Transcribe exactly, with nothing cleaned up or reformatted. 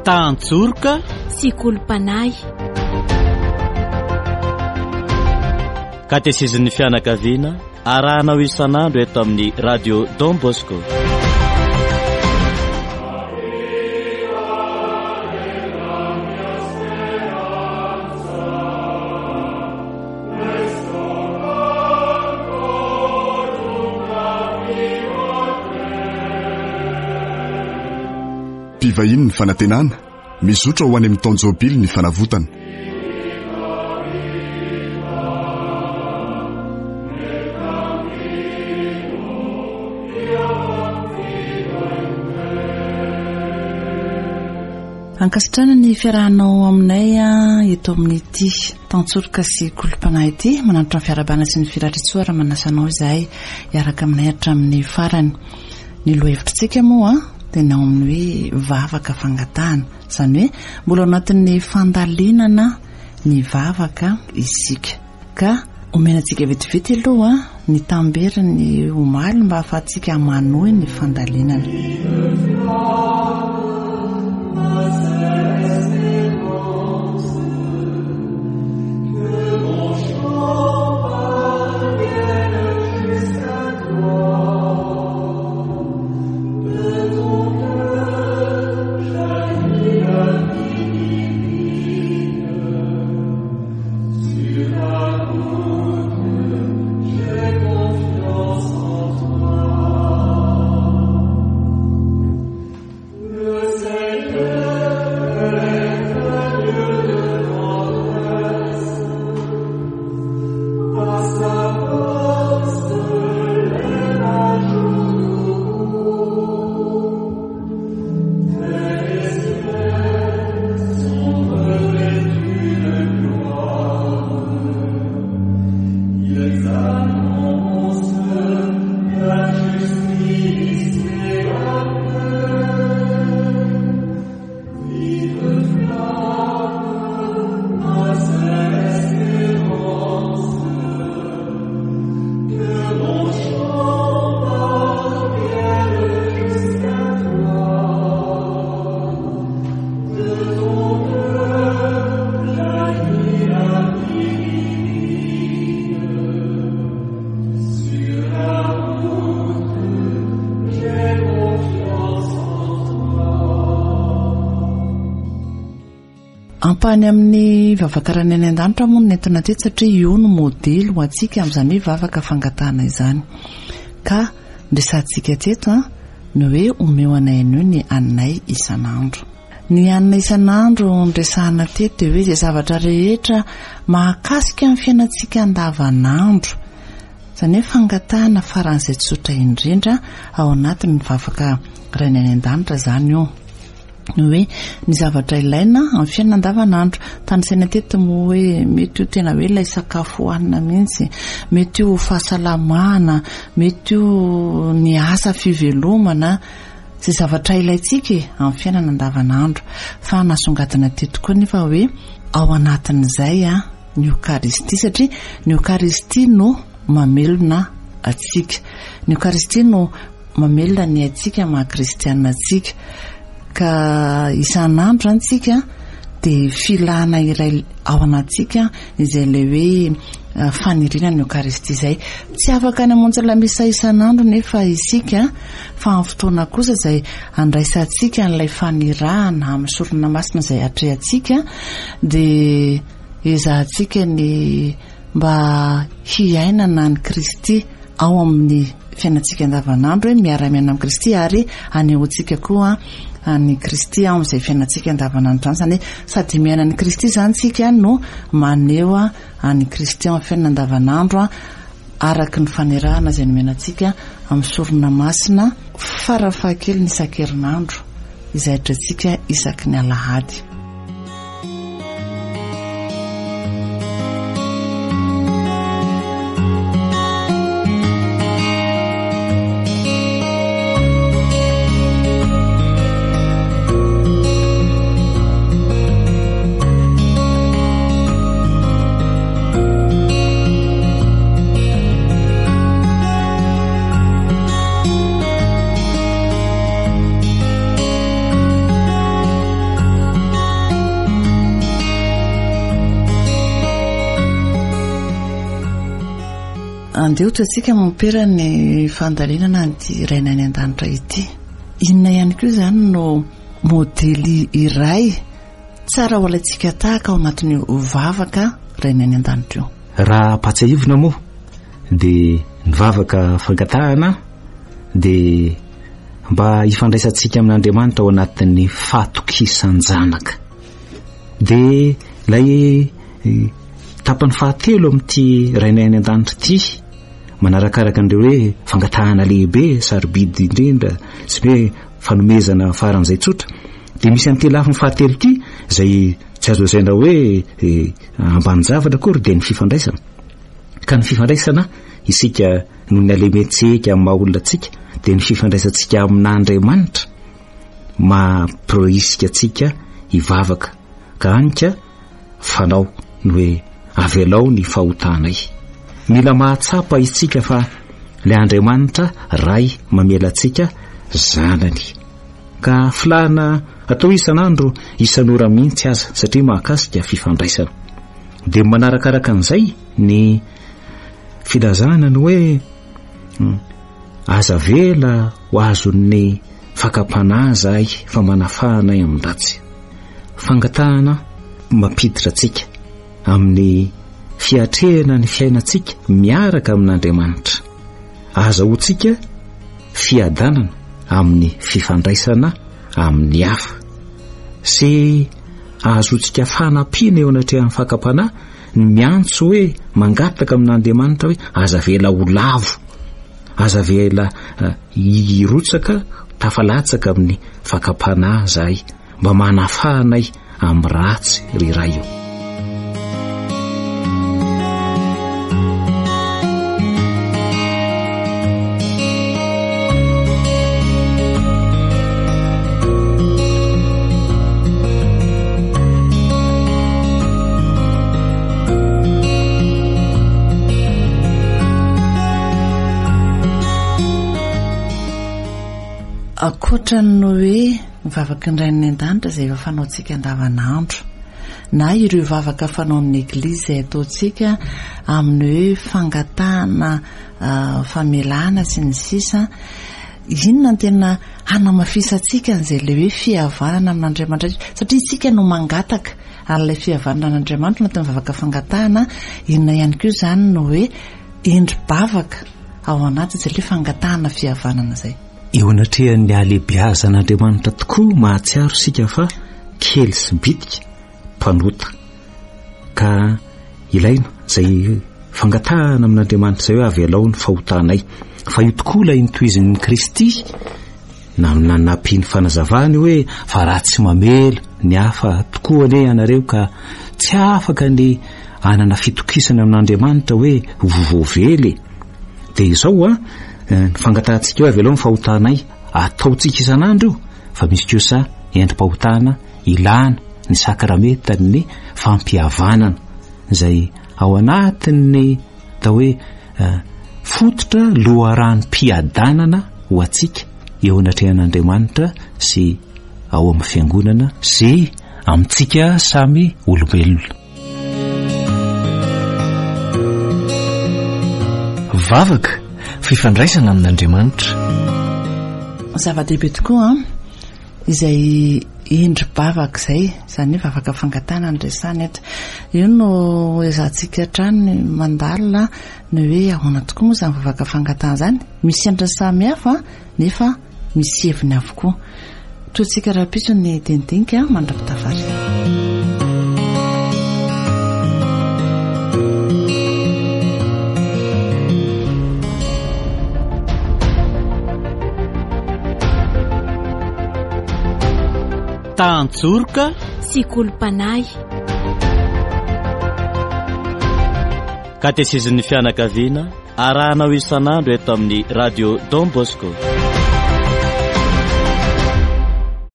Tantsorika sy kolompanay. Katezizin'ny fianakaviana arahanao isan'andro eto amin'ny radio Don Bosco. Mpivahiny ny fanantenana mizotra ho any amin'ny taonjobily ny fanavotana. Ankasitrana ny fiarahanao aminay eto amin'ity tantsorika sy kolompanay ity, mananatra ny fiarabana sy ny firatritsoara manasanao izahay iaraka aminay hatramin'ny farany. Ny lohevitrintsika moa dia nao amin'ny hoe vavaka fangatahana, izany hoe mbola anatin'ny fandalinana ny vavaka isika. Ka omenantsika vetivety aloha ny tamberiny omaly mba ahafahantsika manohy ny fandalinana. Ampany amin'ny vavakarany any an-danitra moa nentina teto satria io no modely ho antsika amin'izany hoe vavaka fangatahana izany. Ka ndresantsika teto no hoe omeo anay anio ny anay isan'andro. Ny anay isan'andro ndresahana teto dia hoe izay zavatra rehetra mahakasika amin'ny fiainantsika andavanandro. Izany hoe fangatahana faran'izay tsotra indrindra ao anatin'ny vavaka rany any an-danitra izany io. Hoe ny zavatra ilaina amin'ny fiainana andavanandro. Tany saina teto moa hoe mety io tena hoe ilay sakafo hohanina mihitsy, mety io fahasalamana, mety io ny asa fivelomana, izay zavatra ilaitsika amin'ny fiainana andavanandro. Fa nasongadina teto koa nefa hoe ao anatin'izay ny Eucharistie, satria ny Eucharistie no mamelona atsika. Ny Eucharistie no mamelona ny atsika maha kristianina atsika. Ka isan'andro antsika dia filana iray ao anatsika izay le hoe faniriana ny Eucharistie izay. Tsy afaka ny hamonjy lamisa isan'andro nefa isika fa amin'ny fotoana kosa izay andraisantsika n'ilay fanirahana amin'ny sorona masina izay atrehantsika dia ezahantsika ny mba hiainana ny Kristy ao amin'ny fiainantsika andavanandro, hoe miara-miaina amin'ny Kristy ary anehoantsika koa ny Kristy amin'izay fiainantsika andavanandro izany. Izany sady miaina ny Kristy izany tsika no maneho ny Kristy amin'ny fiainana andavanandro araka ny fanerahana izay nomenantsika amin'ny sorona masina farafahakeliny ny isan-kerinandro izay atrantsika isaky ny alahady. andeha ohatra antsika mampera ny fandalinana ny raina any an-danitra ity. Inona ihany koa izany no modely iray tsara ho alaitsika tahaka ao anatin'ny vavaka raina any an-danitra io? Raha patsahivona moa dia ny vavaka fangatahana dia mba hifandraisantsika amin'Andriamanitra ao anatin'ny fahatokisan-janaka. Dia ilay tapany fahatelo amin'ity raina any an-danitra ity manarakaraka an'ireo hoe fangatahana lehibe sarobidy indrindra sy hoe fanomezana faran'izay tsotra. Dia misy an'ity lafiny fahatelo ity izay tsy azo lazaina hoe ambany zavatra akory dia ny fifandraisana. Ka ny fifandraisana isika noho ny alementsika amin'ny maha-olonantsika dia ny fifandraisantsika amin'Andriamanitra mampirisika antsika hivavaka ka anika fanao ny hoe avy alao ny fahotanay. Mila mahatsapa isika fa ilay Andriamanitra ray mamela antsika zanany. Ka filahana atao isan'andro isan'ora mihitsy aza satria mahakasika fifandraisana. Dia manarakaraka an'izay ny filazana ny hoe aza vela ho azon'ny fakapanahy zahay fa manafahanay amin-dratsy. Fangatahana mampiditra antsika amin'ny fiatrehana ny fiainantsika miaraka amin'Andriamanitra. Aza ho tsika fiadanana amin'ny fifandraisana amin'ny hafa sy azo tsika fanampiana eo anatrehan'ny fakapanahy ny miantso hoe mangataka amin'Andriamanitra hoe aza vela ho lavo, aza vela uh, hirotsaka tafalatsaka amin'ny fakapanahy zahay mba manafahanay amin'ny ratsy riray io. Akoatra ny hoe mivavaka ny rainy an-danitra izay efa fanaontsika andavanandro na ireo vavaka fanao amin'ny eglizy izay ataontsika amin'ny hoe fangatahana uh, famelana sy ny sisa, inona ny tena hanamafisantsika n'izay le hoe fihavanana amin'Andriamanitra satria isika no mangataka ary ilay fihavanana an'Andriamanitra natao mivavaka fangatahana. Inona ihany koa izany no hoe endri-bavaka ao anaty izay le fangatahana fihavanana izay. Eo anatrehan'ny alebiazan'Andriamanitra tokoa mahatsiaro sika fa kely sy bitika mpanota ka ilaina izay fangatahana amin'Andriamanitra izay hoe avy alao ny fahotanay. Fa io tokoa ilay nitoizin'ny Kristy na nanampiany fanazavany hoe fa raha tsy mamela ny hafa tokoa ane ianareo ka tsy afaka ny anana fitokisana amin'Andriamanitra hoe vovovely. Dia izao a ny fangatahantsika eo avy alao ny fahotanay ataontsika isan'andro io fa misy kosa endrim-pahotana ilana ny sakramentan'ny fampihavanana izay ao anatin'ny atao hoe uh, fototra loharan'mpiadanana ho atsika eo anatrehan'Andriamanitra sy ao amin'ny fiangonana sy amintsika samy olombelona. Vavaka fifandraisana amin'Andriamanitra. Zava-dehibe tokoa izay endri-bavaka izay, izany hoe vavaka fangatahana ny resany eto. Io no ezahantsika hatrany mandalina ny hoe ahoana tokoa moa izany vavaka fangatahana izany. Misy endriny samihafa nefa misy heviny avokoa. Toantsika rahapiso ny dendinika mandrapitavary. Tantsorika sy kolompanay. Katesizin'ny fianakaviana arahanao isan'andro eto amin'ny radio Don Bosco.